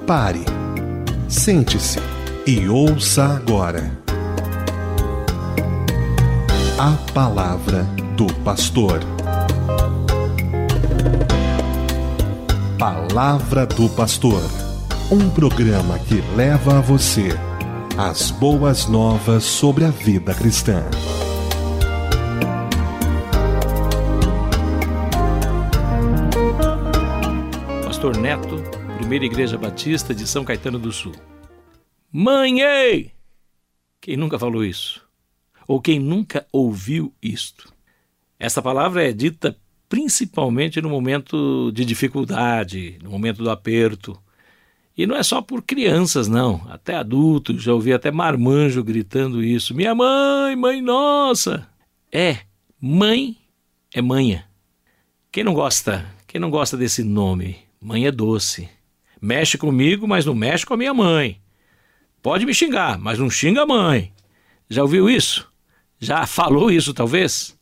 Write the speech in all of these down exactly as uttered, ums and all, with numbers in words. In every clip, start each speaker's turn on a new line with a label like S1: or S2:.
S1: Pare, sente-se e ouça agora a Palavra do Pastor. Palavra do Pastor, um programa que leva a você as boas novas sobre a vida cristã.
S2: Pastor Neto, Primeira Igreja Batista de São Caetano do Sul. Mãe, ei! Quem nunca falou isso? Ou quem nunca ouviu isto? Essa palavra é dita principalmente no momento de dificuldade, no momento do aperto. E não é só por crianças, não. Até adultos, já ouvi até marmanjo gritando isso. Minha mãe, mãe nossa! É, mãe é manha. Quem não gosta? Quem não gosta desse nome? Mãe é doce. Mexe comigo, mas não mexe com a minha mãe. Pode me xingar, mas não xinga a mãe. Já ouviu isso? Já falou isso, talvez?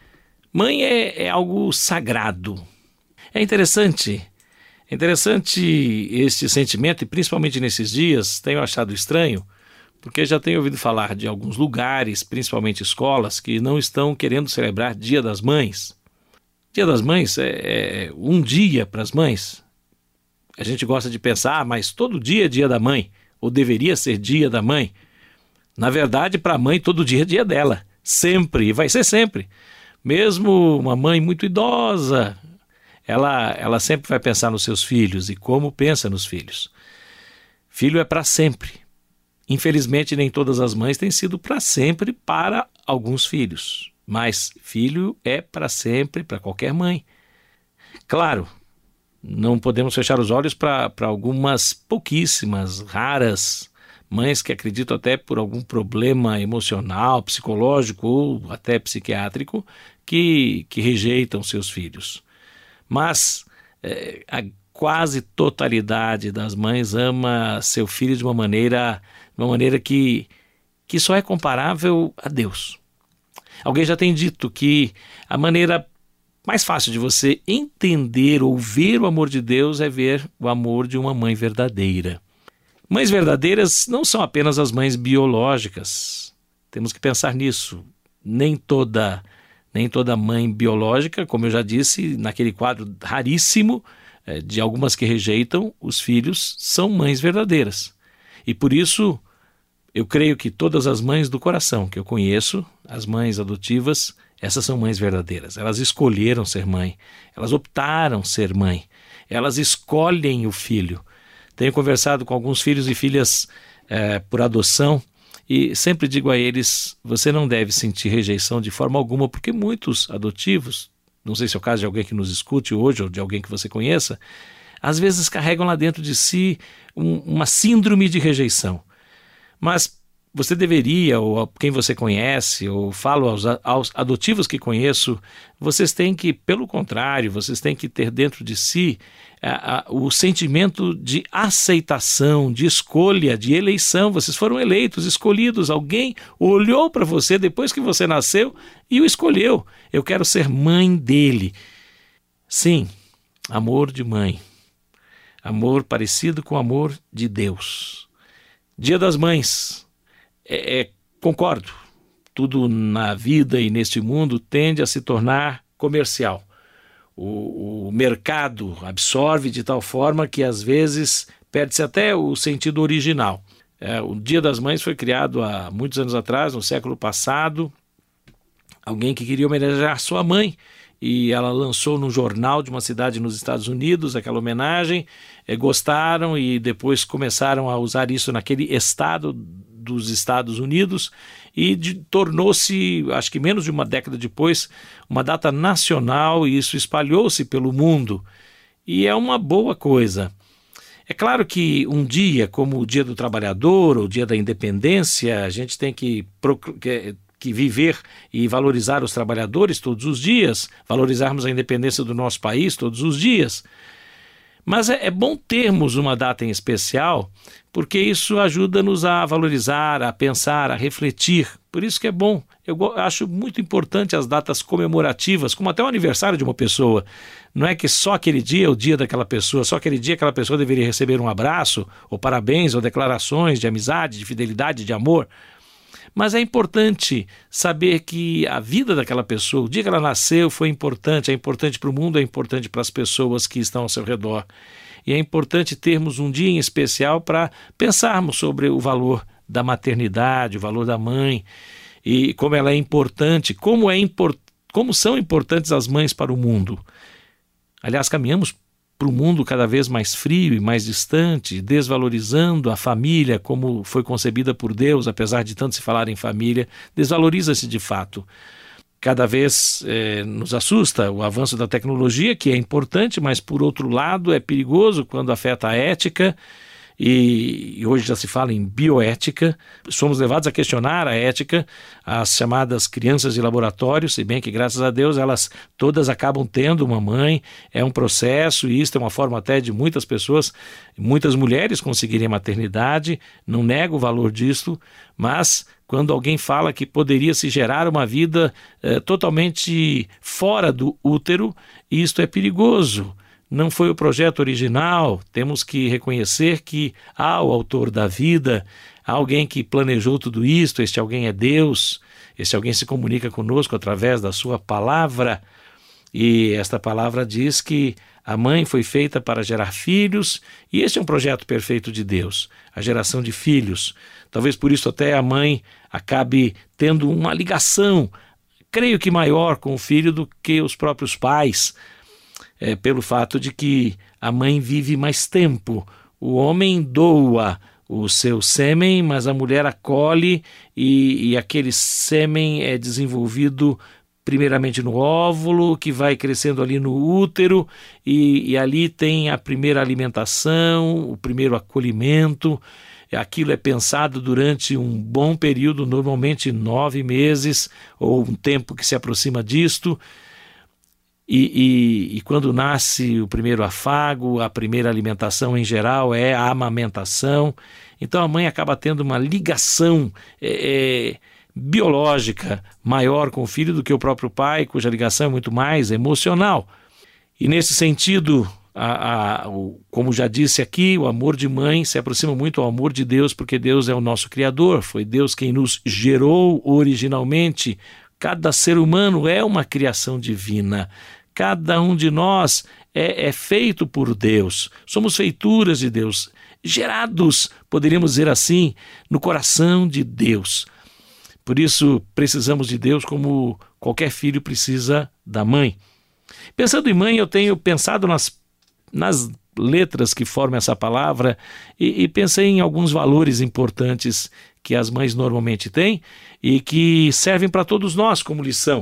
S2: Mãe é, é algo sagrado. É interessante, é interessante este sentimento, e principalmente nesses dias, tenho achado estranho, porque já tenho ouvido falar de alguns lugares, principalmente escolas, que não estão querendo celebrar Dia das Mães. Dia das Mães é, é um dia para as mães. A gente gosta de pensar, ah, mas todo dia é dia da mãe, ou deveria ser dia da mãe. Na verdade, para a mãe, todo dia é dia dela, sempre, e vai ser sempre. Mesmo uma mãe muito idosa, ela, ela sempre vai pensar nos seus filhos e como pensa nos filhos. Filho é para sempre. Infelizmente, nem todas as mães têm sido para sempre para alguns filhos, mas filho é para sempre para qualquer mãe. Claro, não podemos fechar os olhos para algumas pouquíssimas, raras mães que acreditam até por algum problema emocional, psicológico ou até psiquiátrico que, que rejeitam seus filhos. Mas é, a quase totalidade das mães ama seu filho de uma maneira, de uma maneira que, que só é comparável a Deus. Alguém já tem dito que a maneira mais fácil de você entender ou ver o amor de Deus é ver o amor de uma mãe verdadeira. Mães verdadeiras não são apenas as mães biológicas. Temos que pensar nisso. Nem toda, nem toda mãe biológica, como eu já disse, naquele quadro raríssimo é, de algumas que rejeitam os filhos, são mães verdadeiras. E por isso, eu creio que todas as mães do coração que eu conheço, as mães adotivas, essas são mães verdadeiras. Elas escolheram ser mãe. Elas optaram ser mãe. Elas escolhem o filho. Tenho conversado com alguns filhos e filhas é, por adoção e sempre digo a eles, você não deve sentir rejeição de forma alguma, porque muitos adotivos, não sei se é o caso de alguém que nos escute hoje ou de alguém que você conheça, às vezes carregam lá dentro de si um, uma síndrome de rejeição. Mas você deveria, ou quem você conhece, ou falo aos, aos adotivos que conheço, vocês têm que, pelo contrário, vocês têm que ter dentro de si a, a, o sentimento de aceitação, de escolha, de eleição. Vocês foram eleitos, escolhidos. Alguém olhou para você depois que você nasceu e o escolheu. Eu quero ser mãe dele. Sim, amor de mãe. Amor parecido com o amor de Deus. Dia das Mães. É, é, concordo, tudo na vida e neste mundo tende a se tornar comercial. O, o mercado absorve de tal forma que às vezes perde-se até o sentido original. É, o Dia das Mães foi criado há muitos anos atrás, no século passado, alguém que queria homenagear sua mãe, e ela lançou no jornal de uma cidade nos Estados Unidos aquela homenagem, é, gostaram e depois começaram a usar isso naquele estado dos Estados Unidos e de, tornou-se, acho que menos de uma década depois, uma data nacional, e isso espalhou-se pelo mundo e é uma boa coisa. É claro que um dia como o Dia do Trabalhador ou o Dia da Independência, a gente tem que, que, que viver e valorizar os trabalhadores todos os dias, valorizarmos a independência do nosso país todos os dias. Mas é, é bom termos uma data em especial, porque isso ajuda-nos a valorizar, a pensar, a refletir. Por isso que é bom. Eu acho muito importante as datas comemorativas, como até o aniversário de uma pessoa. Não é que só aquele dia é o dia daquela pessoa, só aquele dia aquela pessoa deveria receber um abraço, ou parabéns, ou declarações de amizade, de fidelidade, de amor. Mas é importante saber que a vida daquela pessoa, o dia que ela nasceu, foi importante, é importante para o mundo, é importante para as pessoas que estão ao seu redor. E é importante termos um dia em especial para pensarmos sobre o valor da maternidade, o valor da mãe, e como ela é importante, como, é import... como são importantes as mães para o mundo. Aliás, caminhamos para um mundo cada vez mais frio e mais distante, desvalorizando a família como foi concebida por Deus, apesar de tanto se falar em família, desvaloriza-se de fato. Cada vez eh, nos assusta o avanço da tecnologia, que é importante, mas por outro lado é perigoso quando afeta a ética, e, e hoje já se fala em bioética. Somos levados a questionar a ética, as chamadas crianças de laboratório, se bem que graças a Deus elas todas acabam tendo uma mãe, é um processo, e isso é uma forma até de muitas pessoas, muitas mulheres conseguirem a maternidade, não nego o valor disso, mas quando alguém fala que poderia se gerar uma vida eh, totalmente fora do útero, isto é perigoso. Não foi o projeto original, temos que reconhecer que há o autor da vida, há alguém que planejou tudo isto, este alguém é Deus, este alguém se comunica conosco através da sua palavra, e esta palavra diz que a mãe foi feita para gerar filhos, e este é um projeto perfeito de Deus, a geração de filhos. Talvez por isso até a mãe acabe tendo uma ligação, creio que maior com o filho do que os próprios pais, é, pelo fato de que a mãe vive mais tempo. O homem doa o seu sêmen, mas a mulher acolhe e, e aquele sêmen é desenvolvido primeiramente no óvulo, que vai crescendo ali no útero, e, e ali tem a primeira alimentação, o primeiro acolhimento. Aquilo é pensado durante um bom período, normalmente nove meses, ou um tempo que se aproxima disto. E, e, e quando nasce o primeiro afago, a primeira alimentação em geral é a amamentação. Então a mãe acaba tendo uma ligação é, é, biológica maior com o filho do que o próprio pai, cuja ligação é muito mais emocional. E nesse sentido, a, a, o, como já disse aqui, o amor de mãe se aproxima muito ao amor de Deus, porque Deus é o nosso Criador, foi Deus quem nos gerou originalmente. Cada ser humano é uma criação divina. Cada um de nós é, é feito por Deus. Somos feituras de Deus, gerados, poderíamos dizer assim, no coração de Deus. Por isso, precisamos de Deus como qualquer filho precisa da mãe. Pensando em mãe, eu tenho pensado nas, nas letras que formam essa palavra e, e pensei em alguns valores importantes que as mães normalmente têm e que servem para todos nós como lição.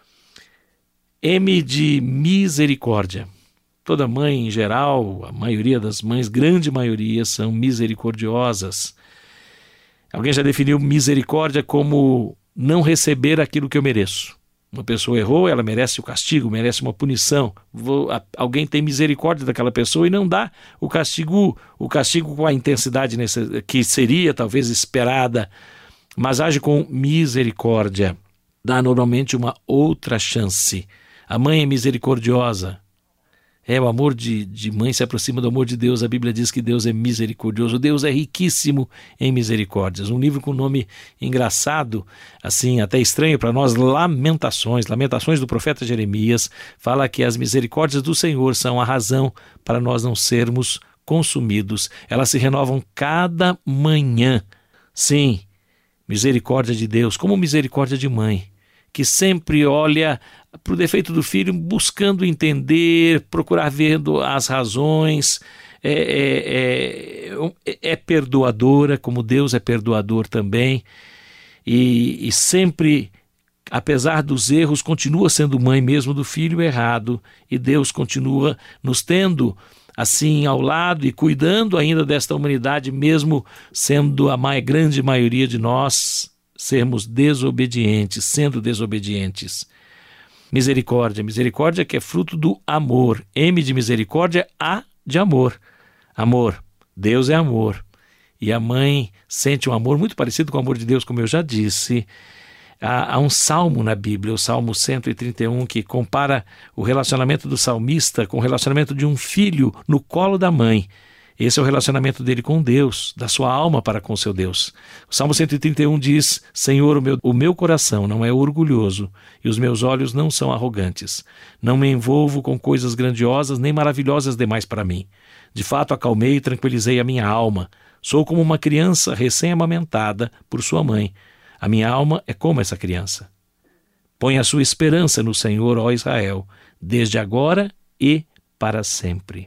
S2: M de misericórdia. Toda mãe, em geral, a maioria das mães, grande maioria, são misericordiosas. Alguém já definiu misericórdia como não receber aquilo que eu mereço. Uma pessoa errou, ela merece o castigo, merece uma punição. Vou, a, alguém tem misericórdia daquela pessoa e não dá o castigo, o castigo com a intensidade nesse, que seria talvez esperada, mas age com misericórdia. Dá normalmente uma outra chance. A mãe é misericordiosa. É, o amor de, de mãe se aproxima do amor de Deus. A Bíblia diz que Deus é misericordioso. Deus é riquíssimo em misericórdias. Um livro com nome engraçado, assim, até estranho para nós, Lamentações. Lamentações do profeta Jeremias. Fala que as misericórdias do Senhor são a razão para nós não sermos consumidos. Elas se renovam cada manhã. Sim, misericórdia de Deus, como misericórdia de mãe, que sempre olha para o defeito do filho, buscando entender, procurar vendo as razões, é, é, é, é perdoadora, como Deus é perdoador também, e, e sempre, apesar dos erros, continua sendo mãe mesmo do filho errado, e Deus continua nos tendo assim ao lado e cuidando ainda desta humanidade, mesmo sendo a mais grande maioria de nós sermos desobedientes, sendo desobedientes. Misericórdia, misericórdia que é fruto do amor. M de misericórdia, A de amor. Amor, Deus é amor. E a mãe sente um amor muito parecido com o amor de Deus, como eu já disse. Há, há um salmo na Bíblia, o Salmo cento e trinta e um, que compara o relacionamento do salmista com o relacionamento de um filho no colo da mãe. Esse é o relacionamento dele com Deus, da sua alma para com seu Deus. O Salmo cento e trinta e um diz: Senhor, o meu, o meu coração não é orgulhoso e os meus olhos não são arrogantes. Não me envolvo com coisas grandiosas nem maravilhosas demais para mim. De fato, acalmei e tranquilizei a minha alma. Sou como uma criança recém-amamentada por sua mãe. A minha alma é como essa criança. Põe a sua esperança no Senhor, ó Israel, desde agora e para sempre.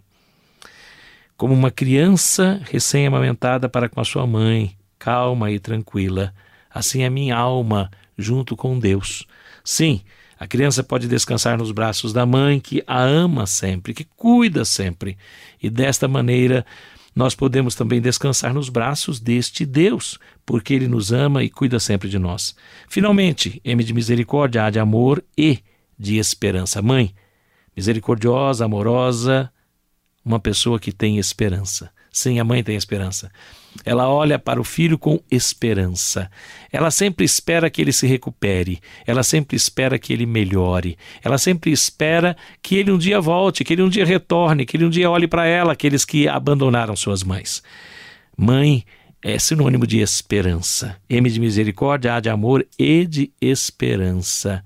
S2: Como uma criança recém-amamentada para com a sua mãe, calma e tranquila, assim é minha alma junto com Deus. Sim, a criança pode descansar nos braços da mãe, que a ama sempre, que cuida sempre. E desta maneira, nós podemos também descansar nos braços deste Deus, porque Ele nos ama e cuida sempre de nós. Finalmente, M de misericórdia, A de amor e de esperança. Mãe, misericordiosa, amorosa, uma pessoa que tem esperança. Sim, a mãe tem esperança. Ela olha para o filho com esperança. Ela sempre espera que ele se recupere. Ela sempre espera que ele melhore. Ela sempre espera que ele um dia volte, que ele um dia retorne, que ele um dia olhe para ela, aqueles que abandonaram suas mães. Mãe é sinônimo de esperança. M de misericórdia, A de amor e de esperança.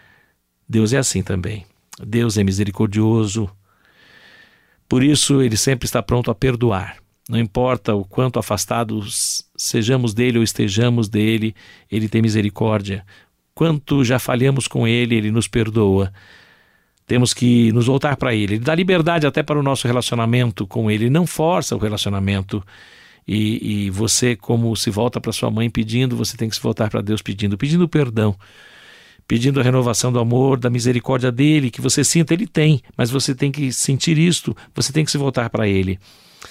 S2: Deus é assim também. Deus é misericordioso. Por isso, Ele sempre está pronto a perdoar. Não importa o quanto afastados sejamos dEle ou estejamos dEle, Ele tem misericórdia. Quanto já falhamos com Ele, Ele nos perdoa. Temos que nos voltar para Ele. Ele dá liberdade até para o nosso relacionamento com Ele. Ele não força o relacionamento. E, e você, como se volta para sua mãe pedindo, você tem que se voltar para Deus pedindo, pedindo perdão. Pedindo a renovação do amor, da misericórdia dele, que você sinta, ele tem, mas você tem que sentir isto, você tem que se voltar para ele.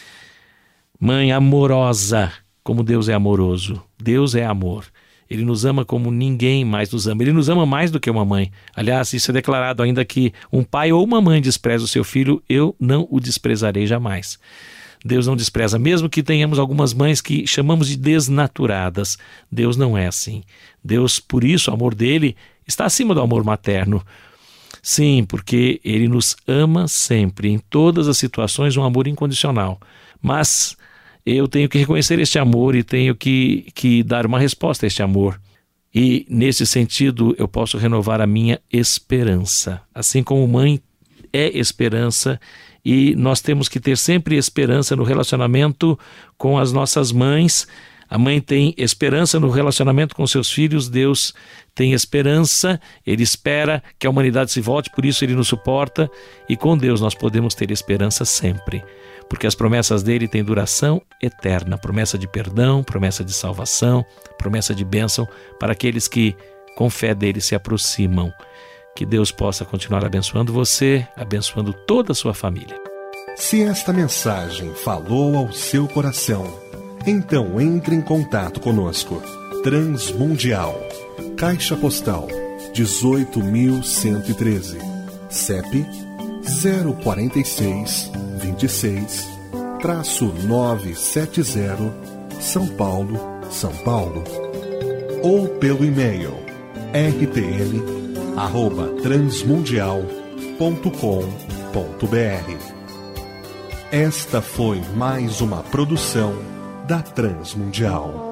S2: Mãe amorosa, como Deus é amoroso. Deus é amor. Ele nos ama como ninguém mais nos ama. Ele nos ama mais do que uma mãe. Aliás, isso é declarado: ainda que um pai ou uma mãe despreze o seu filho, eu não o desprezarei jamais. Deus não despreza, mesmo que tenhamos algumas mães que chamamos de desnaturadas. Deus não é assim. Deus, por isso, o amor dele está acima do amor materno. Sim, porque Ele nos ama sempre, em todas as situações, um amor incondicional. Mas eu tenho que reconhecer este amor e tenho que, que dar uma resposta a este amor. E, nesse sentido, eu posso renovar a minha esperança. Assim como mãe é esperança, e nós temos que ter sempre esperança no relacionamento com as nossas mães. A mãe tem esperança no relacionamento com seus filhos, Deus tem esperança, Ele espera que a humanidade se volte, por isso Ele nos suporta, e com Deus nós podemos ter esperança sempre, porque as promessas dEle têm duração eterna, promessa de perdão, promessa de salvação, promessa de bênção para aqueles que com fé dEle se aproximam. Que Deus possa continuar abençoando você, abençoando toda a sua família.
S1: Se esta mensagem falou ao seu coração, então entre em contato conosco. Transmundial, Caixa Postal dezoito mil cento e treze, C E P zero quatro seis, vinte e seis, novecentos e setenta, São Paulo, São Paulo. Ou pelo e-mail r t l arroba transmundial ponto com ponto b r. Esta foi mais uma produção da Transmundial.